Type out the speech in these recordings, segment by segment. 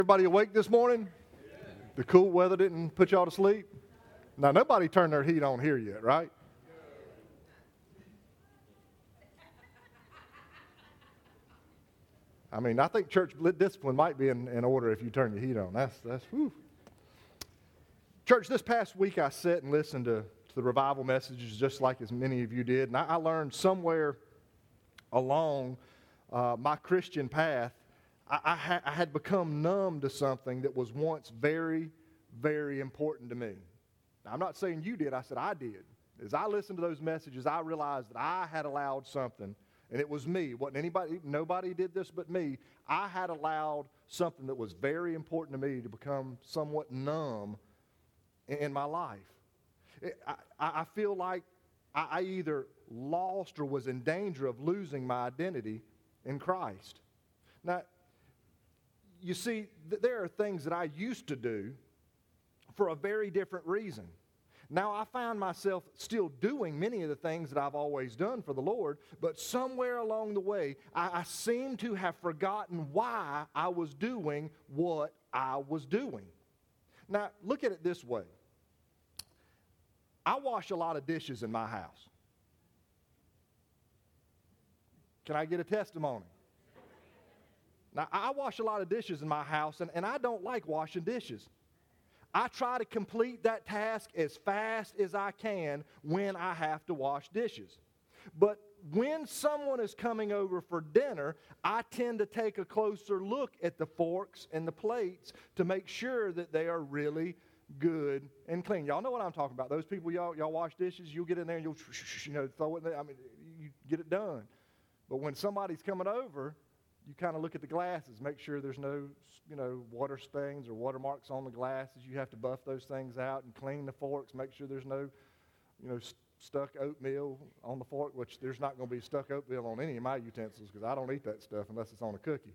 Everybody awake this morning? The cool weather didn't put y'all to sleep? Now, nobody turned their heat on here yet, right? I mean, I think church discipline might be in order if you turn your heat on. That's whew. Church, this past week I sat and listened to the revival messages just like as many of you did. And I learned somewhere along my Christian path, I had become numb to something that was once very, very important to me. Now, I'm not saying you did. I said I did. As I listened to those messages, I realized that I had allowed something, and it was me. Wasn't anybody? Nobody did this but me. I had allowed something that was very important to me to become somewhat numb in my life. I feel like I either lost or was in danger of losing my identity in Christ. Now, you see, there are things that I used to do for a very different reason. Now, I find myself still doing many of the things that I've always done for the Lord, but somewhere along the way, I seem to have forgotten why I was doing what I was doing. Now, look at it this way. I wash a lot of dishes in my house. Can I get a testimony? Now, I wash a lot of dishes in my house, and I don't like washing dishes. I try to complete that task as fast as I can when I have to wash dishes. But when someone is coming over for dinner, I tend to take a closer look at the forks and the plates to make sure that they are really good and clean. Y'all know what I'm talking about. Those people, y'all wash dishes, you'll get in there and you'll throw it in there. I mean, you get it done. But when somebody's coming over, you kind of look at the glasses, make sure there's no, water stains or watermarks on the glasses. You have to buff those things out and clean the forks, make sure there's no, stuck oatmeal on the fork, which there's not going to be stuck oatmeal on any of my utensils because I don't eat that stuff unless it's on a cookie.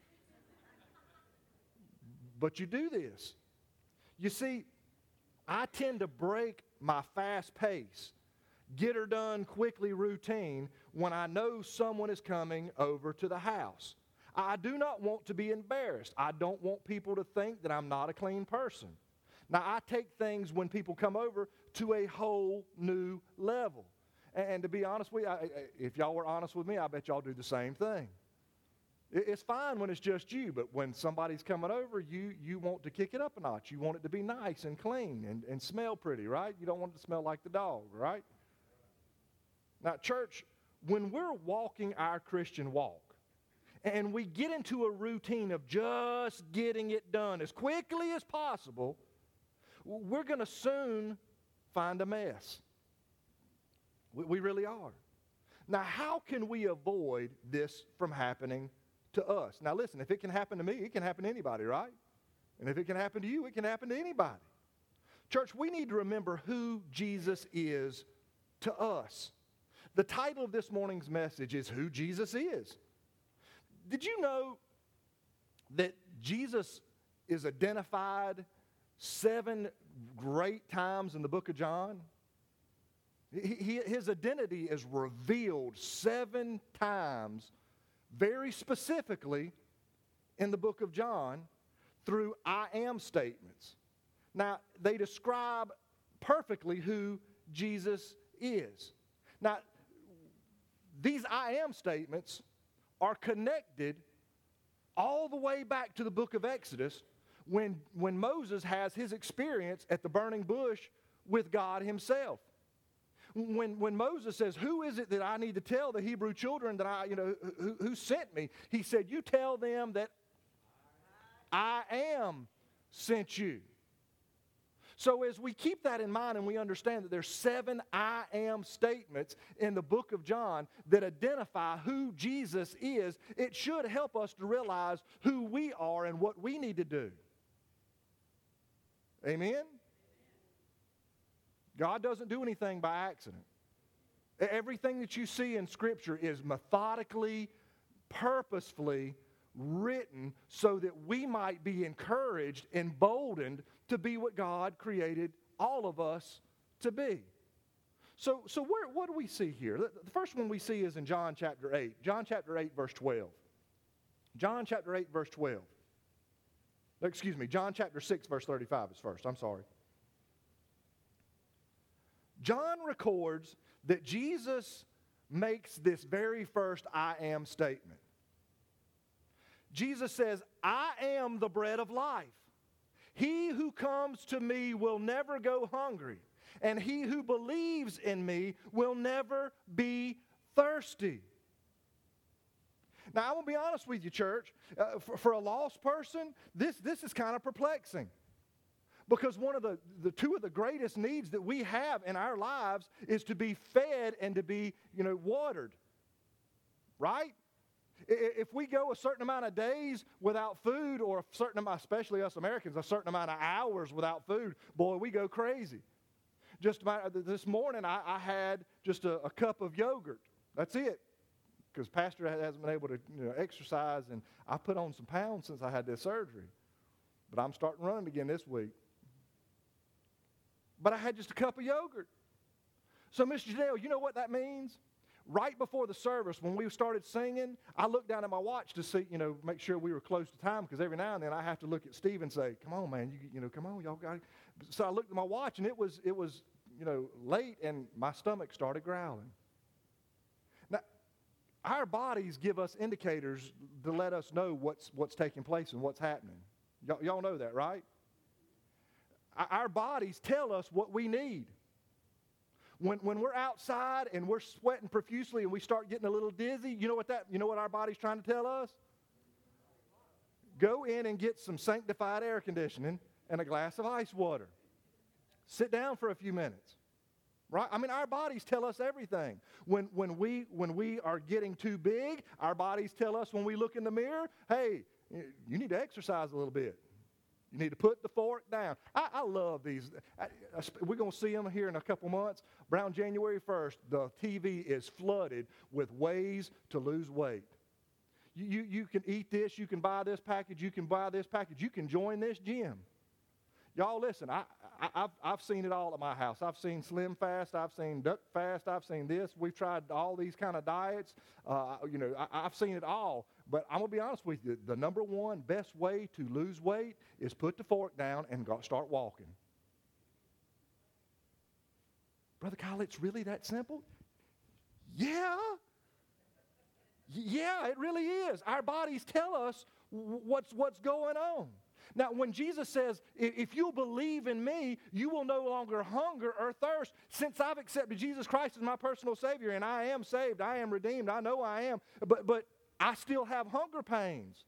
But you do this. You see, I tend to break my fast pace, get her done quickly routine when I know someone is coming over to the house. I do not want to be embarrassed. I don't want people to think that I'm not a clean person. Now, I take things when people come over to a whole new level. And to be honest with you, if y'all were honest with me, I bet y'all do the same thing. It's fine when it's just you, but when somebody's coming over, you want to kick it up a notch. You want it to be nice and clean and smell pretty, right? You don't want it to smell like the dog, right? Now, church, when we're walking our Christian walk and we get into a routine of just getting it done as quickly as possible, we're going to soon find a mess. We really are. Now, how can we avoid this from happening to us? Now, listen, if it can happen to me, it can happen to anybody, right? And if it can happen to you, it can happen to anybody. Church, we need to remember who Jesus is to us. The title of this morning's message is Who Jesus Is. Did you know that Jesus is identified 7 great times in the book of John? His identity is revealed 7 times very specifically in the book of John through I am statements. Now, they describe perfectly who Jesus is. Now, these I am statements are connected all the way back to the book of Exodus when Moses has his experience at the burning bush with God himself. When Moses says, who is it that I need to tell the Hebrew children that who sent me? He said, you tell them that I am sent you. So as we keep that in mind and we understand that there's 7 I am statements in the book of John that identify who Jesus is, it should help us to realize who we are and what we need to do. Amen? God doesn't do anything by accident. Everything that you see in Scripture is methodically, purposefully written so that we might be encouraged, emboldened to be what God created all of us to be. So what do we see here? The first one we see is in John chapter 8. John chapter 8, verse 12. John chapter 8, verse 12. Excuse me, John chapter 6, verse 35 is first. I'm sorry. John records that Jesus makes this very first I am statement. Jesus says, I am the bread of life. He who comes to me will never go hungry, and he who believes in me will never be thirsty. Now, I'm going to be honest with you, church. For a lost person, this is kind of perplexing. Because one of the two of the greatest needs that we have in our lives is to be fed and to be, watered. Right? If we go a certain amount of days without food, or a certain amount, especially us Americans, a certain amount of hours without food, boy, we go crazy. Just this morning, I had just a cup of yogurt. That's it. Because Pastor hasn't been able to exercise, and I put on some pounds since I had this surgery. But I'm starting running again this week. But I had just a cup of yogurt. So, Miss Janelle, you know what that means? Right before the service, when we started singing, I looked down at my watch to see, make sure we were close to time, because every now and then I have to look at Steve and say, come on, man, come on, y'all got it. So I looked at my watch, and it was late, and my stomach started growling. Now, our bodies give us indicators to let us know what's taking place and what's happening. Y'all know that, right? Our bodies tell us what we need. When we're outside and we're sweating profusely and we start getting a little dizzy, you know what our body's trying to tell us? Go in and get some sanctified air conditioning and a glass of ice water. Sit down for a few minutes. Right? I mean, our bodies tell us everything. When we are getting too big, our bodies tell us when we look in the mirror, hey, you need to exercise a little bit. You need to put the fork down. I love these. We're going to see them here in a couple months. Around January 1st, the TV is flooded with ways to lose weight. You can eat this. You can buy this package. You can buy this package. You can join this gym. Y'all listen, I've seen it all at my house. I've seen Slim Fast. I've seen Duck Fast. I've seen this. We've tried all these kind of diets. I've seen it all. But I'm going to be honest with you. The number one best way to lose weight is put the fork down and start walking. Brother Kyle, it's really that simple? Yeah. Yeah, it really is. Our bodies tell us what's going on. Now, when Jesus says, if you believe in me, you will no longer hunger or thirst. Since I've accepted Jesus Christ as my personal Savior, and I am saved, I am redeemed, I know I am, but I still have hunger pains.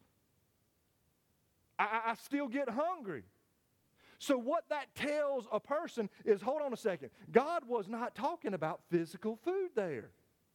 I still get hungry. So what that tells a person is, hold on a second, God was not talking about physical food there.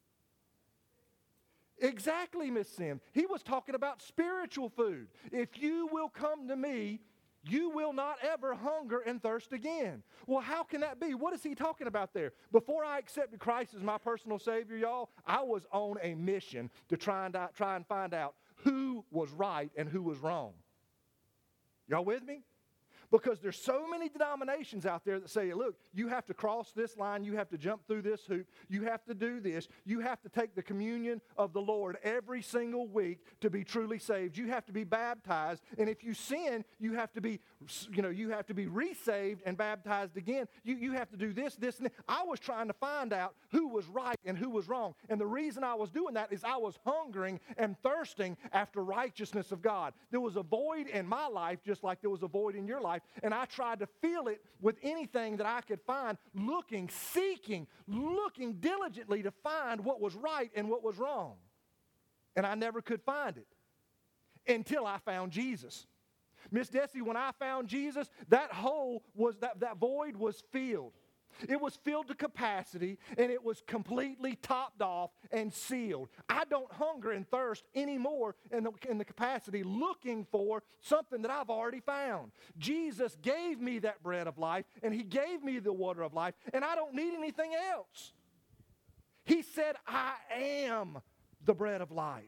Exactly, Miss Sim. He was talking about spiritual food. If you will come to me, you will not ever hunger and thirst again. Well, how can that be? What is he talking about there? Before I accepted Christ as my personal Savior, y'all, I was on a mission to try and find out who was right and who was wrong. Y'all with me? Because there's so many denominations out there that say, look, you have to cross this line, you have to jump through this hoop, you have to do this, you have to take the communion of the Lord every single week to be truly saved. You have to be baptized, and if you sin, you have to be resaved and baptized again. You have to do this, and this. I was trying to find out who was right and who was wrong, and the reason I was doing that is I was hungering and thirsting after righteousness of God. There was a void in my life just like there was a void in your life. And I tried to fill it with anything that I could find, looking, seeking, looking diligently to find what was right and what was wrong. And I never could find it until I found Jesus. Miss Desi, when I found Jesus, that void was filled. It was filled to capacity, and it was completely topped off and sealed. I don't hunger and thirst anymore in the capacity looking for something that I've already found. Jesus gave me that bread of life, and he gave me the water of life, and I don't need anything else. He said, I am the bread of life.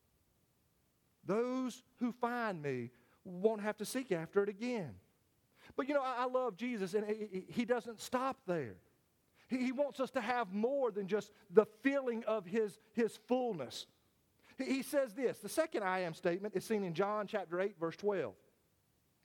Those who find me won't have to seek after it again. But I love Jesus, and he doesn't stop there. He wants us to have more than just the feeling of his fullness. He says this. The second I am statement is seen in John chapter 8, verse 12.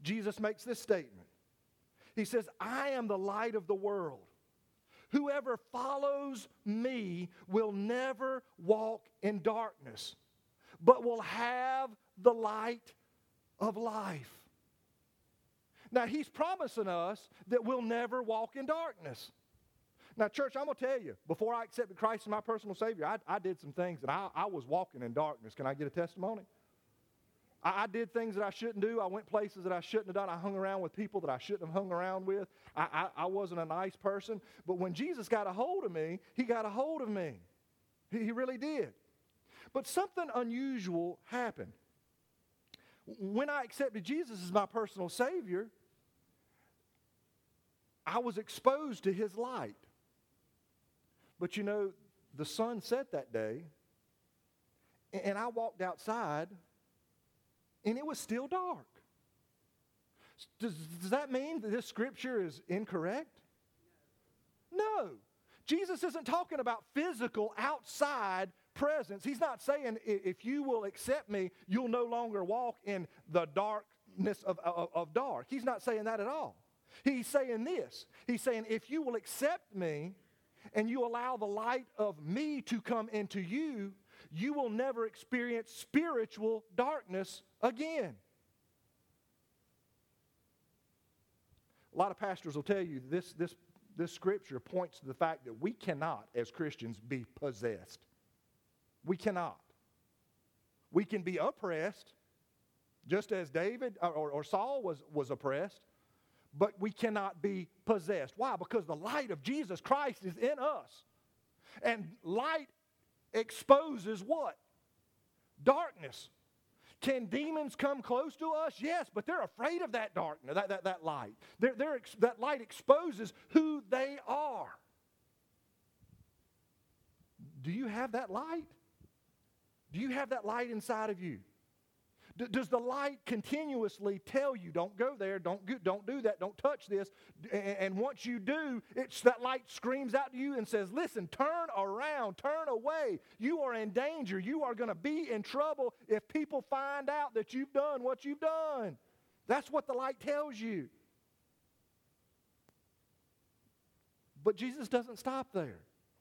Jesus makes this statement. He says, I am the light of the world. Whoever follows me will never walk in darkness, but will have the light of life. Now, he's promising us that we'll never walk in darkness. Now, church, I'm going to tell you, before I accepted Christ as my personal Savior, I did some things that I was walking in darkness. Can I get a testimony? I did things that I shouldn't do. I went places that I shouldn't have done. I hung around with people that I shouldn't have hung around with. I wasn't a nice person. But when Jesus got a hold of me, he got a hold of me. He really did. But something unusual happened. When I accepted Jesus as my personal Savior, I was exposed to his light. But you know, the sun set that day, and I walked outside, and it was still dark. Does that mean that this scripture is incorrect? No. Jesus isn't talking about physical outside presence. He's not saying if you will accept me, you'll no longer walk in the darkness of dark. He's not saying that at all. He's saying this. He's saying if you will accept me and you allow the light of me to come into you, you will never experience spiritual darkness again. A lot of pastors will tell you this scripture points to the fact that we cannot, as Christians, be possessed. We cannot. We can be oppressed, just as David or Saul was oppressed, but we cannot be possessed. Why? Because the light of Jesus Christ is in us. And light exposes what? Darkness. Can demons come close to us? Yes, but they're afraid of that darkness, that light. That light exposes who they are. Do you have that light? Do you have that light inside of you? Does the light continuously tell you, don't go there, don't do that, don't touch this? And once you do, that light screams out to you and says, listen, turn around, turn away. You are in danger. You are going to be in trouble if people find out that you've done what you've done. That's what the light tells you. But Jesus doesn't stop there.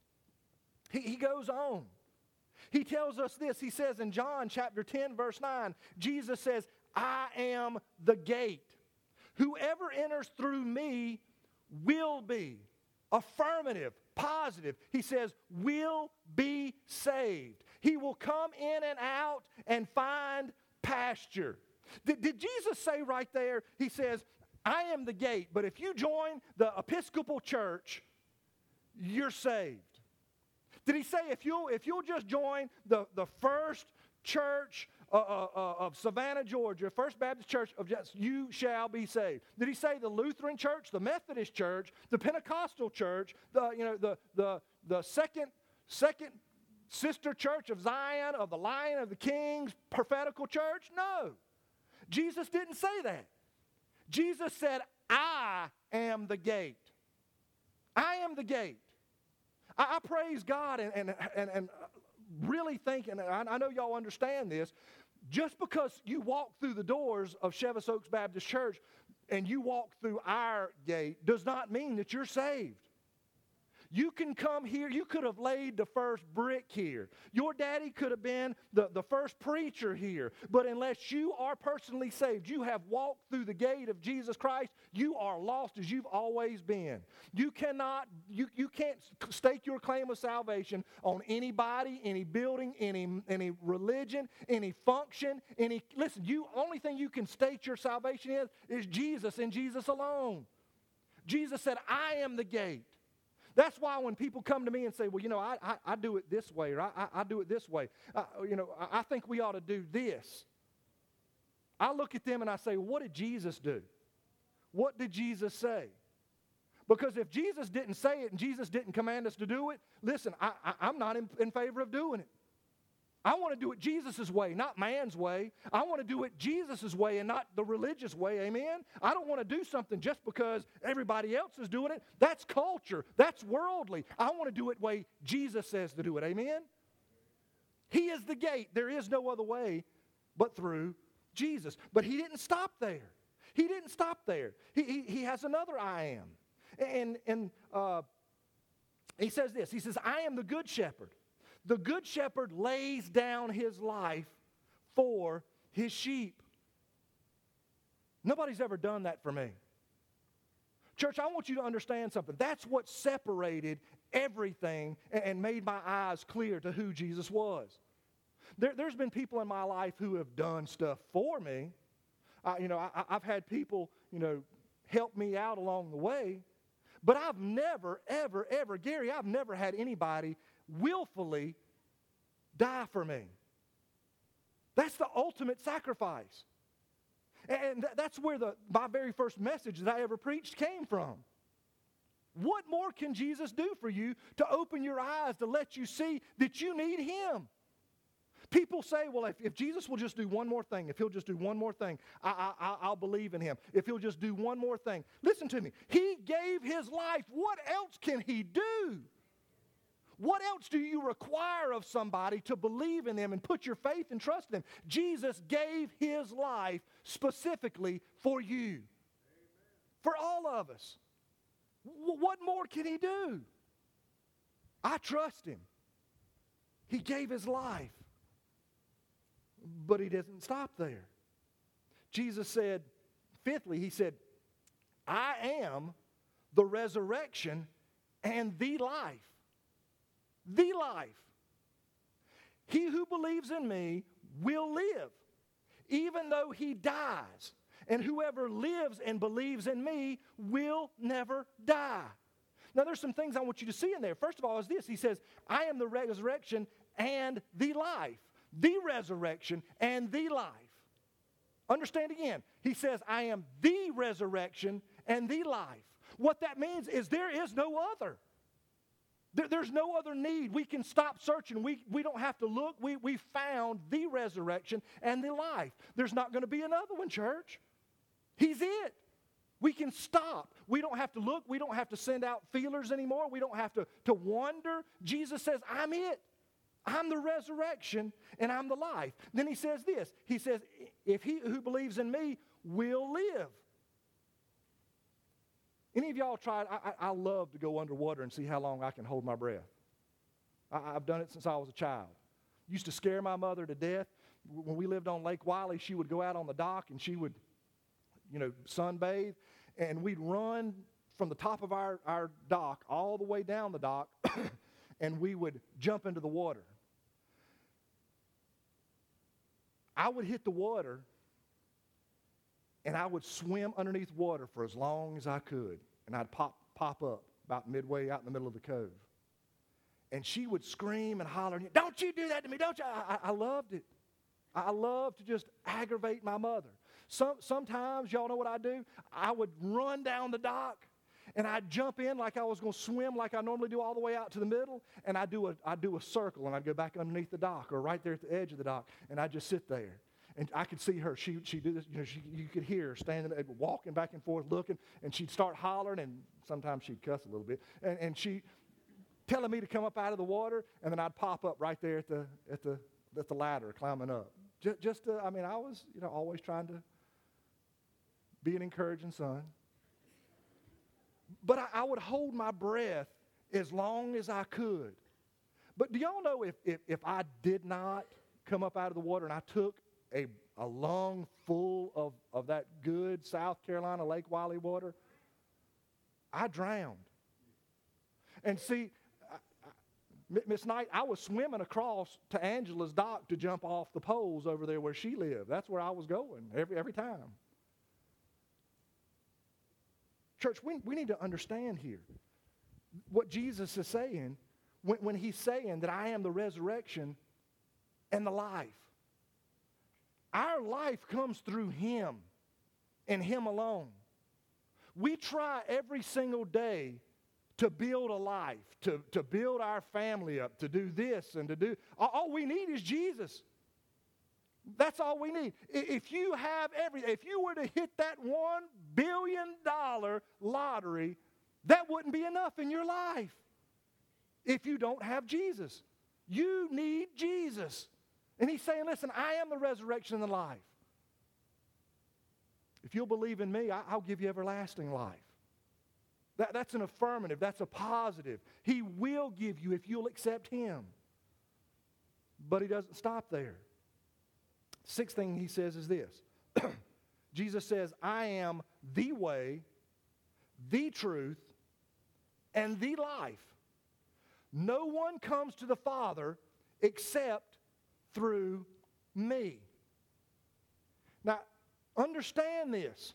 He goes on. He tells us this. He says in John chapter 10, verse 9, Jesus says, I am the gate. Whoever enters through me will be, affirmative, positive. He says, will be saved. He will come in and out and find pasture. Did Jesus say right there, he says, I am the gate, but if you join the Episcopal Church, you're saved? Did he say if you'll just join the first church of Savannah, Georgia, First Baptist Church, you shall be saved? Did he say the Lutheran Church, the Methodist Church, the Pentecostal Church, the second sister church of Zion, of the Lion of the Kings, prophetical church? No. Jesus didn't say that. Jesus said, I am the gate. I am the gate. I praise God and really think, and I know y'all understand this, just because you walk through the doors of Chevis Oaks Baptist Church and you walk through our gate does not mean that you're saved. You can come here. You could have laid the first brick here. Your daddy could have been the first preacher here. But unless you are personally saved, you have walked through the gate of Jesus Christ, you are lost as you've always been. You can't stake your claim of salvation on anybody, any building, any religion, any function, listen, only thing you can stake your salvation is Jesus and Jesus alone. Jesus said, I am the gate. That's why when people come to me and say, well, I do it this way, or I do it this way, I think we ought to do this. I look at them and I say, what did Jesus do? What did Jesus say? Because if Jesus didn't say it and Jesus didn't command us to do it, listen, I'm not in favor of doing it. I want to do it Jesus' way, not man's way. I want to do it Jesus' way and not the religious way, amen? I don't want to do something just because everybody else is doing it. That's culture. That's worldly. I want to do it the way Jesus says to do it, amen? He is the gate. There is no other way but through Jesus. But he didn't stop there. He didn't didn't stop there. He has another I am. And he says this. He says, I am the good shepherd. The good shepherd lays down his life for his sheep. Nobody's ever done that for me. Church, I want you to understand something. That's what separated everything and made my eyes clear to who Jesus was. There's been people in my life who have done stuff for me. I've had people, help me out along the way. But I've never, ever, Gary, I've never had anybody willfully die for me. That's the ultimate sacrifice. And that's where my very first message that I ever preached came from. What more can Jesus do for you to open your eyes to let you see that you need Him? People say, well, if Jesus will just do one more thing, if He'll just do one more thing, I'll believe in Him. If He'll just do one more thing. Listen to me. He gave His life. What else can He do? What else do you require of somebody to believe in them and put your faith and trust in them? Jesus gave His life specifically for you. Amen. For all of us. What more can He do? I trust Him. He gave His life. But He doesn't stop there. Jesus said, fifthly, He said, I am the resurrection and the life. The life. He who believes in me will live, even though he dies. And whoever lives and believes in me will never die. Now, there's some things I want you to see in there. First of all is this. He says, I am the resurrection and the life. The resurrection and the life. Understand again. He says, I am the resurrection and the life. What that means is there is no other. There's no other need. We can stop searching. We don't have to look. We found the resurrection and the life. There's not going to be another one, church. He's it. We can stop. We don't have to look. We don't have to send out feelers anymore. We don't have to wonder. Jesus says, I'm it. I'm the resurrection and I'm the life. Then He says this. He says, if he who believes in me will live. Any of y'all tried? I love to go underwater and see how long I can hold my breath. I've done it since I was a child. Used to scare my mother to death. When we lived on Lake Wiley, she would go out on the dock and she would, sunbathe. And we'd run from the top of our dock all the way down the dock and we would jump into the water. I would hit the water and I would swim underneath water for as long as I could. And I'd pop up about midway out in the middle of the cove. And she would scream and holler, don't you do that to me, don't you? I loved it. I loved to just aggravate my mother. Sometimes, y'all know what I do? I would run down the dock and I'd jump in like I was going to swim like I normally do all the way out to the middle. And I'd do a circle and I'd go back underneath the dock or right there at the edge of the dock. And I'd just sit there. And I could see her. She'd do this. You could hear her standing there, walking back and forth, looking. And she'd start hollering, and sometimes she'd cuss a little bit. And she telling me to come up out of the water, and then I'd pop up right there at the ladder, climbing up. I was always trying to be an encouraging son. But I would hold my breath as long as I could. But do y'all know if I did not come up out of the water and I took a lung full of that good South Carolina Lake Wiley water, I drowned. And see, Miss Knight, I was swimming across to Angela's dock to jump off the poles over there where she lived. That's where I was going every time. Church, we need to understand here what Jesus is saying when He's saying that I am the resurrection and the life. Our life comes through Him and Him alone. We try every single day to build a life, to build our family up, to do this and to do. All we need is Jesus. That's all we need. If you were to hit that $1 billion lottery, that wouldn't be enough in your life if you don't have Jesus. You need Jesus. And He's saying, listen, I am the resurrection and the life. If you'll believe in me, I'll give you everlasting life. That's an affirmative. That's a positive. He will give you if you'll accept him. But he doesn't stop there. Sixth thing he says is this. Jesus says, I am the way, the truth, and the life. No one comes to the Father except through me. Now, understand this.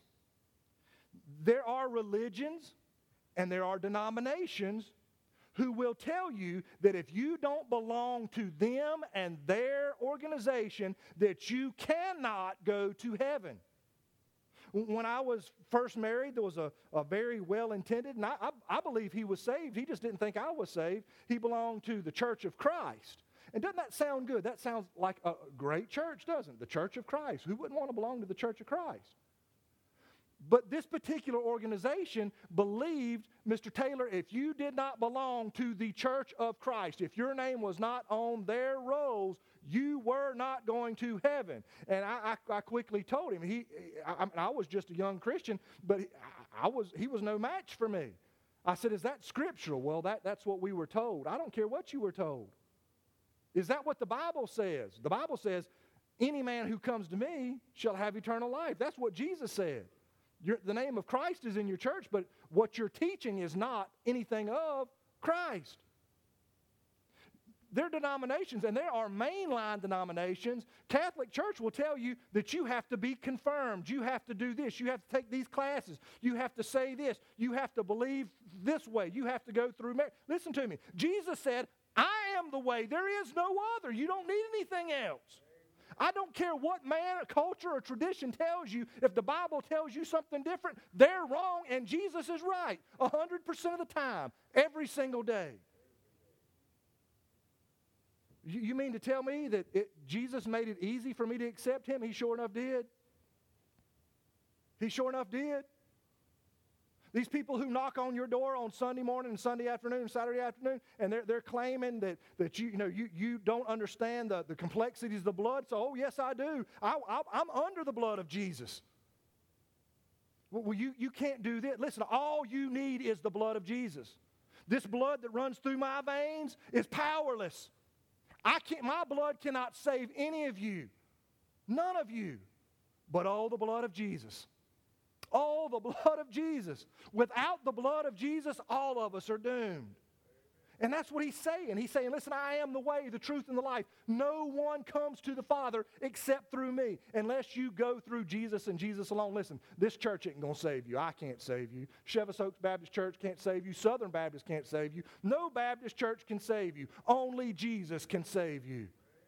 There are religions and there are denominations who will tell you that if you don't belong to them and their organization, that you cannot go to heaven. When I was first married, there was a very well-intended, and I believe he was saved. He just didn't think I was saved. He belonged to the Church of Christ. And doesn't that sound good? That sounds like a great church, doesn't it? The Church of Christ. Who wouldn't want to belong to the Church of Christ? But this particular organization believed, Mr. Taylor, if you did not belong to the Church of Christ, if your name was not on their rolls, you were not going to heaven. And I quickly told him, I was just a young Christian, but he was no match for me. I said, is that scriptural? Well, that's what we were told. I don't care what you were told. Is that what the Bible says? The Bible says, any man who comes to me shall have eternal life. That's what Jesus said. The name of Christ is in your church, but what you're teaching is not anything of Christ. There are denominations, and there are mainline denominations. Catholic Church will tell you that you have to be confirmed. You have to do this. You have to take these classes. You have to say this. You have to believe this way. You have to go through marriage. Listen to me. Jesus said, I am the way. There is no other. You don't need anything else. I don't care what man, culture, or tradition tells you. If the Bible tells you something different, they're wrong and Jesus is right 100% of the time, every single day. You mean to tell me that Jesus made it easy for me to accept him? He sure enough did. He sure enough did. These people who knock on your door on Sunday morning and Sunday afternoon and Saturday afternoon, and they're claiming that you don't understand the complexities of the blood. So, oh, yes, I do. I'm under the blood of Jesus. Well, you can't do this. Listen, all you need is the blood of Jesus. This blood that runs through my veins is powerless. My blood cannot save any of you. None of you. But all the blood of Jesus. Oh, the blood of Jesus. Without the blood of Jesus, all of us are doomed. And that's what he's saying. He's saying, listen, I am the way, the truth, and the life. No one comes to the Father except through me. Unless you go through Jesus and Jesus alone. Listen, this church ain't going to save you. I can't save you. Chevis Oaks Baptist Church can't save you. Southern Baptist can't save you. No Baptist church can save you. Only Jesus can save you.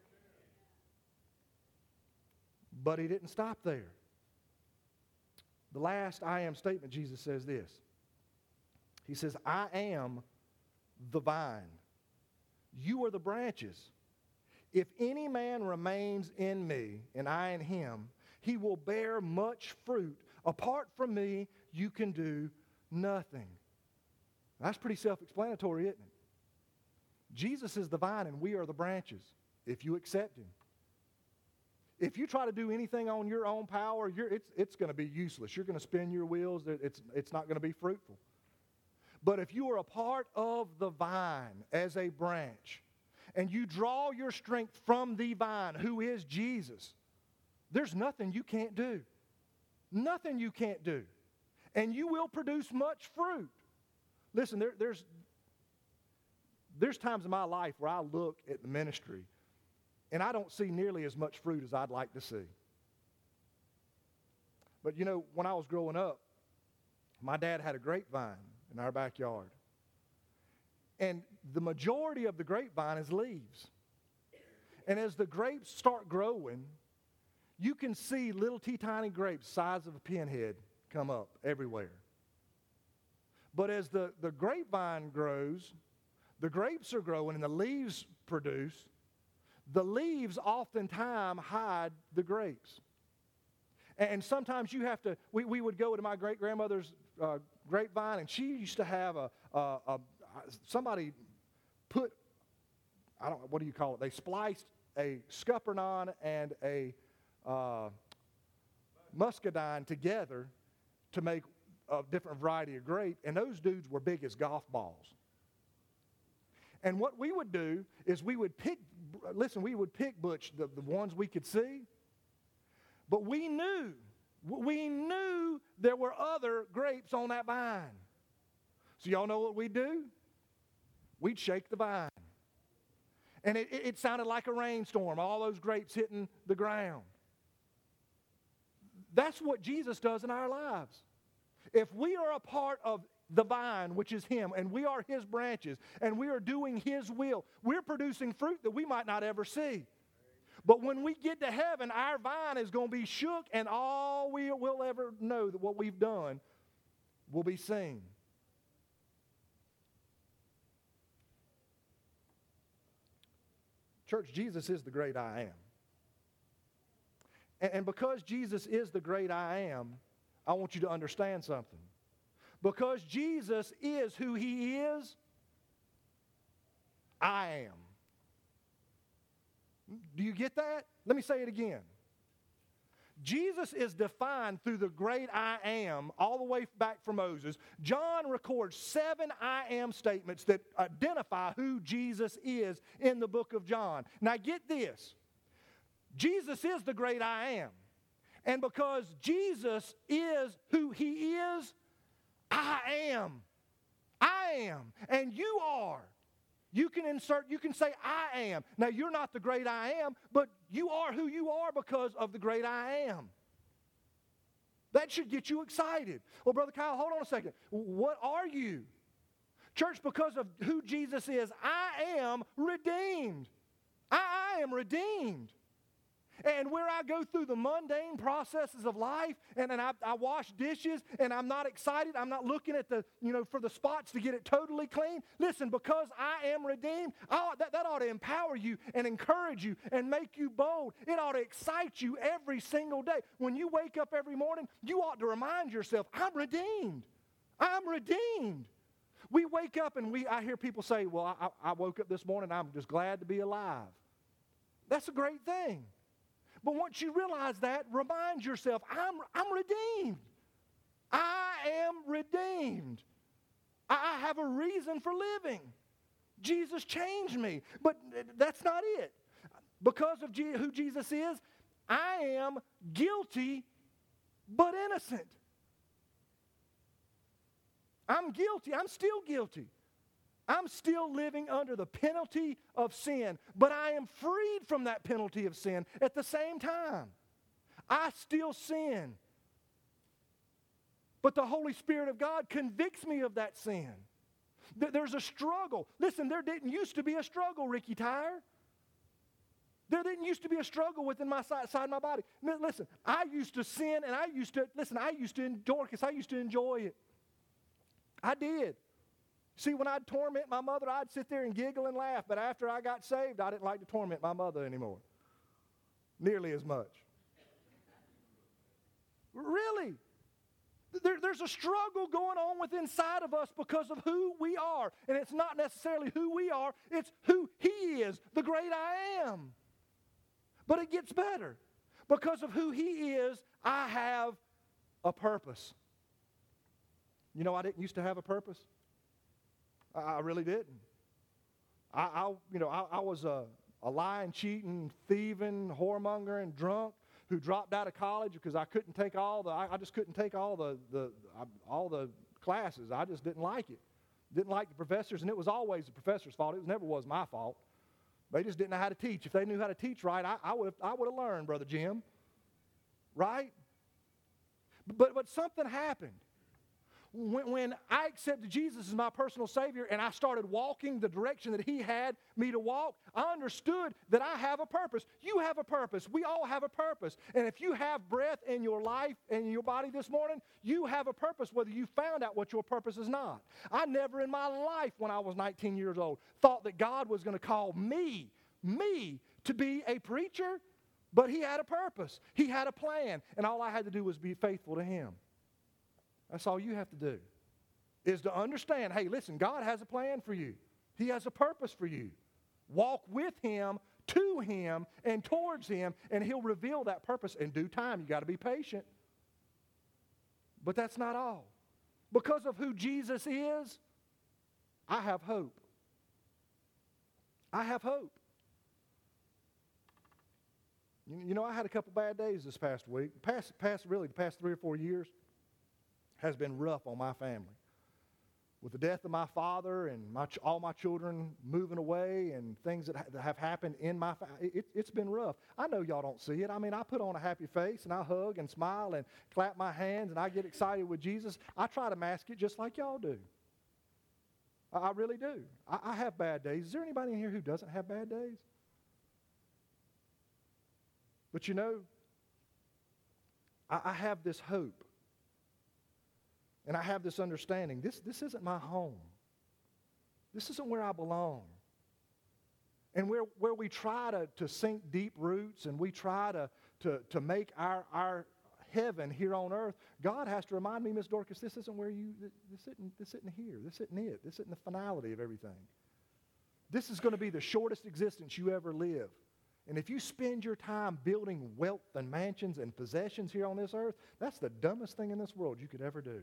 But he didn't stop there. The last I am statement, Jesus says this. He says, I am the vine. You are the branches. If any man remains in me and I in him, he will bear much fruit. Apart from me, you can do nothing. That's pretty self-explanatory, isn't it? Jesus is the vine and we are the branches, if you accept him. If you try to do anything on your own power, it's going to be useless. You're going to spin your wheels. It's not going to be fruitful. But if you are a part of the vine as a branch, and you draw your strength from the vine, who is Jesus, there's nothing you can't do. Nothing you can't do. And you will produce much fruit. Listen, there's times in my life where I look at the ministry and I don't see nearly as much fruit as I'd like to see. But when I was growing up, my dad had a grapevine in our backyard. And the majority of the grapevine is leaves. And as the grapes start growing, you can see little tiny grapes size of a pinhead come up everywhere. But as the grapevine grows, the grapes are growing and the leaves produce. The leaves oftentimes hide the grapes. And sometimes you have to, we would go to my great-grandmother's grapevine, and she used to have somebody put, I don't know, what do you call it? They spliced a scuppernong and a muscadine together to make a different variety of grape, and those dudes were big as golf balls. And what we would do is we would pick Butch, the ones we could see, but we knew there were other grapes on that vine. So y'all know what we'd do? We'd shake the vine. And it sounded like a rainstorm, all those grapes hitting the ground. That's what Jesus does in our lives. If we are a part of the vine, which is Him, and we are His branches, and we are doing His will, we're producing fruit that we might not ever see. But when we get to heaven, our vine is going to be shook, and all we will ever know that what we've done will be seen. Church, Jesus is the great I am. And because Jesus is the great I am, I want you to understand something. Because Jesus is who He is, I am. Do you get that? Let me say it again. Jesus is defined through the great I am all the way back from Moses. John records 7 I am statements that identify who Jesus is in the book of John. Now get this. Jesus is the great I am. And because Jesus is who He is, I am. I am. And you are. You can say, I am. Now, you're not the great I am, but you are who you are because of the great I am. That should get you excited. Well, Brother Kyle, hold on a second. What are you? Church, because of who Jesus is, I am redeemed. I am redeemed. And where I go through the mundane processes of life, and I wash dishes, and I'm not excited, I'm not looking at for the spots to get it totally clean. Listen, because I am redeemed, that ought to empower you and encourage you and make you bold. It ought to excite you every single day. When you wake up every morning, you ought to remind yourself, I'm redeemed. I'm redeemed. We wake up and I hear people say, well, I woke up this morning, I'm just glad to be alive. That's a great thing. But once you realize that, remind yourself, I'm redeemed. I am redeemed. I have a reason for living. Jesus changed me. But that's not it. Because of who Jesus is, I am guilty but innocent. I'm guilty. I'm still guilty. I'm still living under the penalty of sin, but I am freed from that penalty of sin at the same time. I still sin. But the Holy Spirit of God convicts me of that sin. There's a struggle. Listen, there didn't used to be a struggle, Ricky Tyre. There didn't used to be a struggle within my side of my body. Listen, I used to sin, and I used to endure because I used to enjoy it. I did. See, when I'd torment my mother, I'd sit there and giggle and laugh. But after I got saved, I didn't like to torment my mother anymore. Nearly as much. Really. There's a struggle going on within inside of us because of who we are. And it's not necessarily who we are. It's who He is, the great I am. But it gets better. Because of who He is, I have a purpose. You know, I didn't used to have a purpose. I really didn't. I was a lying, cheating, thieving, whoremongering, drunk who dropped out of college because I couldn't take I just couldn't take all the classes. I just didn't like it. Didn't like the professors, and it was always the professor's fault. It never was my fault. They just didn't know how to teach. If they knew how to teach right, I would have learned, Brother Jim. Right? But something happened. When I accepted Jesus as my personal Savior and I started walking the direction that He had me to walk, I understood that I have a purpose. You have a purpose. We all have a purpose. And if you have breath in your life and in your body this morning, you have a purpose whether you found out what your purpose is not. I never in my life when I was 19 years old thought that God was going to call me to be a preacher, but He had a purpose. He had a plan. And all I had to do was be faithful to Him. That's all you have to do, is to understand, hey, listen, God has a plan for you. He has a purpose for you. Walk with Him, to Him, and towards Him, and He'll reveal that purpose in due time. You got to be patient. But that's not all. Because of who Jesus is, I have hope. I have hope. You know, I had a couple bad days this past week. The past 3 or 4 years has been rough on my family. With the death of my father and all my children moving away and things that have happened in my family, it's been rough. I know y'all don't see it. I mean, I put on a happy face and I hug and smile and clap my hands and I get excited with Jesus. I try to mask it just like y'all do. I really do. I have bad days. Is there anybody in here who doesn't have bad days? But you know, I have this hope. And I have this understanding. This isn't my home. This isn't where I belong. And where we try to sink deep roots and we try to make our heaven here on earth, God has to remind me, Miss Dorcas, this isn't where this isn't here. This isn't it. This isn't the finality of everything. This is going to be the shortest existence you ever live. And if you spend your time building wealth and mansions and possessions here on this earth, that's the dumbest thing in this world you could ever do.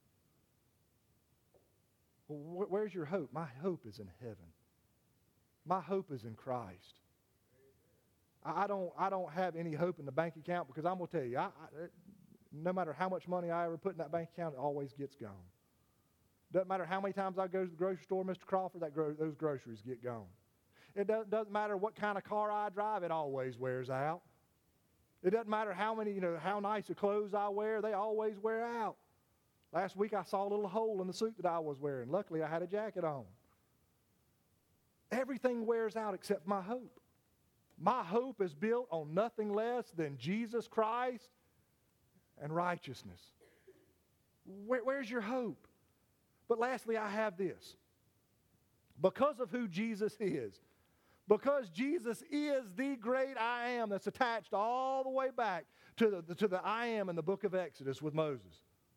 Well, where's your hope? My hope is in heaven. My hope is in Christ. I don't have any hope in the bank account because I'm going to tell you, no matter how much money I ever put in that bank account, it always gets gone. Doesn't matter how many times I go to the grocery store, Mr. Crawford, those groceries get gone. It doesn't matter what kind of car I drive, it always wears out. It doesn't matter how nice the clothes I wear, they always wear out. Last week I saw a little hole in the suit that I was wearing. Luckily I had a jacket on. Everything wears out except my hope. My hope is built on nothing less than Jesus Christ and righteousness. Where's your hope? But lastly, I have this. Because of who Jesus is, because Jesus is the great I am that's attached all the way back to the I am in the book of Exodus with Moses.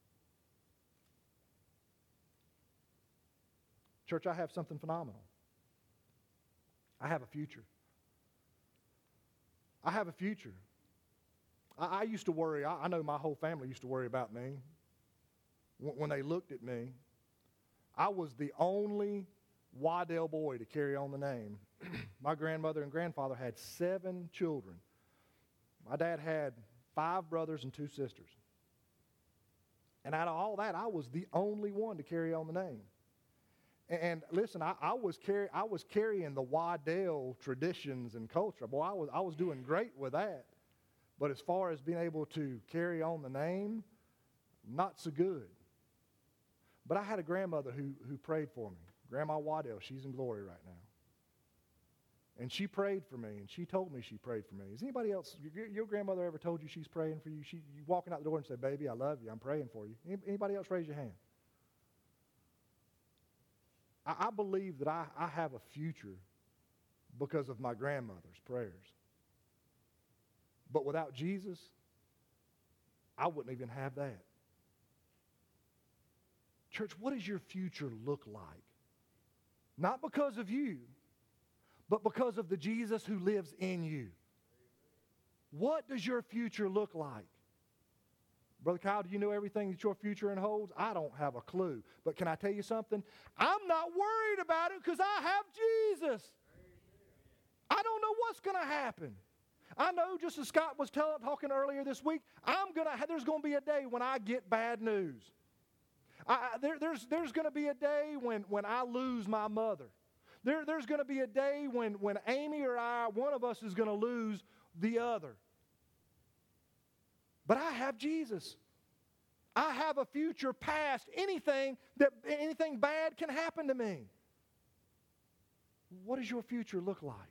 Church, I have something phenomenal. I have a future. I have a future. I used to worry. I know my whole family used to worry about me. When they looked at me, I was the only Waddell boy to carry on the name. My grandmother and grandfather had 7 children. My dad had 5 brothers and 2 sisters. And out of all that, I was the only one to carry on the name. And listen, I was carrying the Waddell traditions and culture. Boy, I was doing great with that. But as far as being able to carry on the name, not so good. But I had a grandmother who prayed for me. Grandma Waddell, she's in glory right now. And she prayed for me, and she told me she prayed for me. Has anybody else, your grandmother ever told you she's praying for you? You walking out the door and say, baby, I love you, I'm praying for you. Anybody else raise your hand? I believe that I have a future because of my grandmother's prayers. But without Jesus, I wouldn't even have that. Church, what does your future look like? Not because of you, but because of the Jesus who lives in you. What does your future look like? Brother Kyle, do you know everything that your future holds? I don't have a clue. But can I tell you something? I'm not worried about it because I have Jesus. I don't know what's going to happen. I know, just as Scott was talking earlier this week, there's going to be a day when I get bad news. There's going to be a day when I lose my mother. There's going to be a day when Amy or one of us is going to lose the other. But I have Jesus. I have a future past anything bad can happen to me. What does your future look like?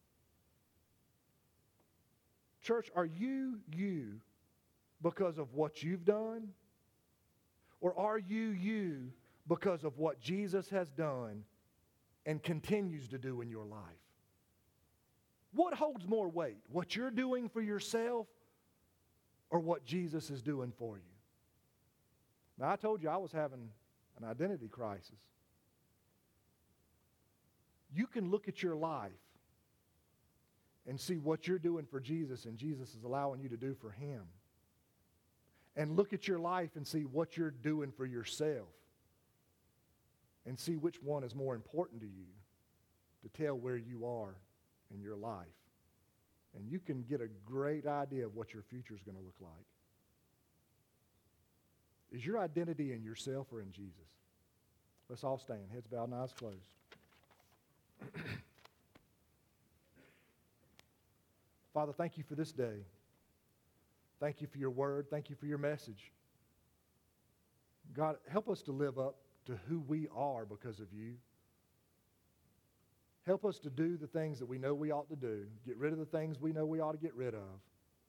Church, are you because of what you've done? Or are you because of what Jesus has done and continues to do in your life? What holds more weight? What you're doing for yourself or what Jesus is doing for you? Now, I told you I was having an identity crisis. You can look at your life and see what you're doing for Jesus and Jesus is allowing you to do for Him. and look at your life and see what you're doing for yourself and see which one is more important to you to tell where you are in your life. And you can get a great idea of what your future is going to look like. Is your identity in yourself or in Jesus? Let's all stand. Heads bowed and eyes closed. Father, thank you for this day. Thank you for your word. Thank you for your message. God, help us to live up to who we are because of you. Help us to do the things that we know we ought to do. Get rid of the things we know we ought to get rid of.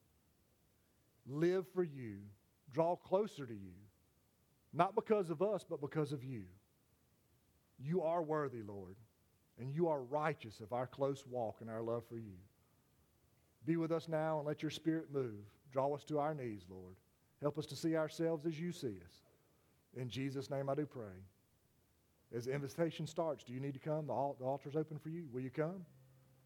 Live for you. Draw closer to you. Not because of us, but because of you. You are worthy, Lord, and you are righteous of our close walk and our love for you. Be with us now and let your Spirit move. Draw us to our knees, Lord. Help us to see ourselves as you see us. In Jesus' name I do pray. As the invitation starts, do you need to come? The altar's open for you. Will you come?